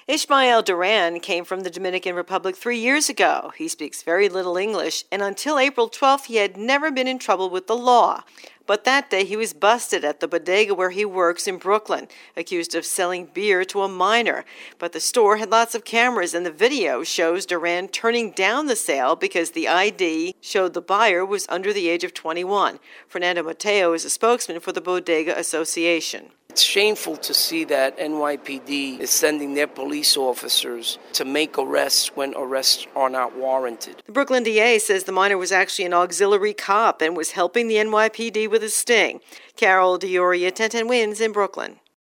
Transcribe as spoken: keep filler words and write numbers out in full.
Ishmael Duran came from the Dominican Republic three years ago. He speaks very little English, and until April twelfth, he had never been in trouble with the law. But that day, he was busted at the bodega where he works in Brooklyn, accused of selling beer to a minor. But the store had lots of cameras, and the video shows Duran turning down the sale because the I D showed the buyer was under the age of twenty-one. Fernando Mateo is a spokesman for the Bodega Association. It's shameful to see that N Y P D is sending their police officers to make arrests when arrests are not warranted. The Brooklyn D A says the minor was actually an auxiliary cop and was helping the N Y P D with a sting. Carol DeOria, ten ten Wins in Brooklyn.